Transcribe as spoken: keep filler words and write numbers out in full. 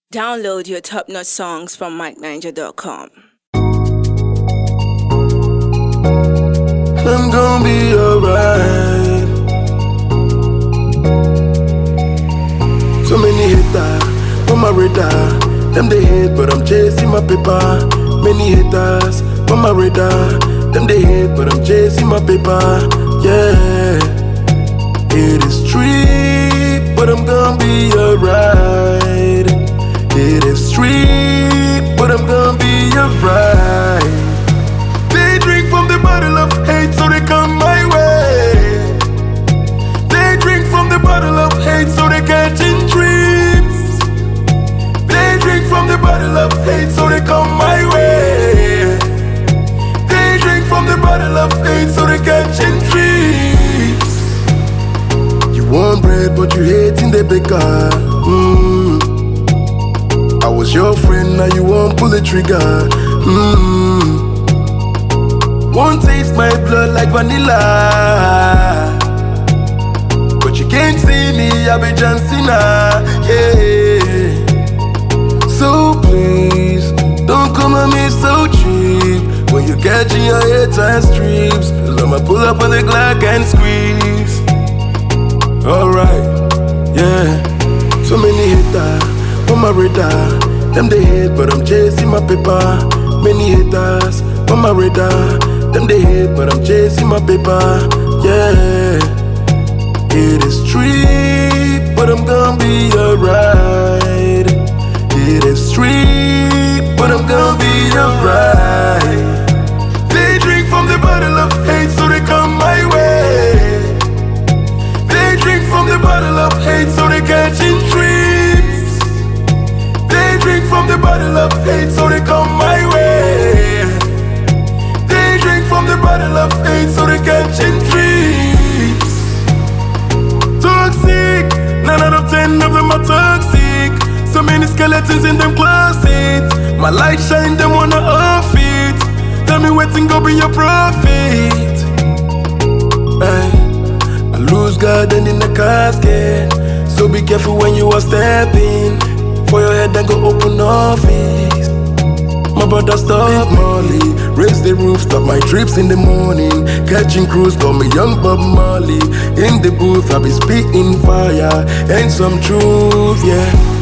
Download your top-notch songs from Mike Ninja dot com. I'm gonna be alright. So many haters on my radar. Them they hate, but I'm chasing my paper. Many haters on my radar. Them they hate, but I'm chasing my paper. Yeah, it is street, but I'm gonna be alright. It is street, but I'm gonna be alright. They drink from the bottle of hate, so they come my way. They drink from the bottle of hate, so they catching dreams. They drink from the bottle of hate, so they come my way. They drink from the bottle of hate, so they catching dreams. You want bread, but you hating the baker. Mm. I was your friend, now you won't pull the trigger. Mm. Won't taste my blood like vanilla, but you can't see me, I be John Cena. Yeah. So please, don't come at me so cheap when you're catching your head and strips. Cause I'ma pull up with a Glock and squeeze. Alright, yeah. So many haters on my radar. Them they hate, but I'm chasing my paper. Many haters on my radar. Them they hate, but I'm chasing my paper. Yeah, it is street, but I'm gonna be alright. It is street, but I'm gonna be alright. They drink from the bottle of hate, so they come my way. They drink from the bottle of hate, so they catching dreams. They drink from the bottle of hate, so they come my way. From the bottle of hate, so they catching dreams. Toxic, nine out of ten of them are toxic. So many skeletons in them closets. My light shine, them wanna off it. Tell me waiting go be your profit. Ay, I lose God and in the casket. So be careful when you are stepping. For your head and go open office. My brother stop Molly, raise the roof, stop my trips in the morning. Catching crews, call me young Bob Marley. In the booth, I be spitting fire and some truth, yeah.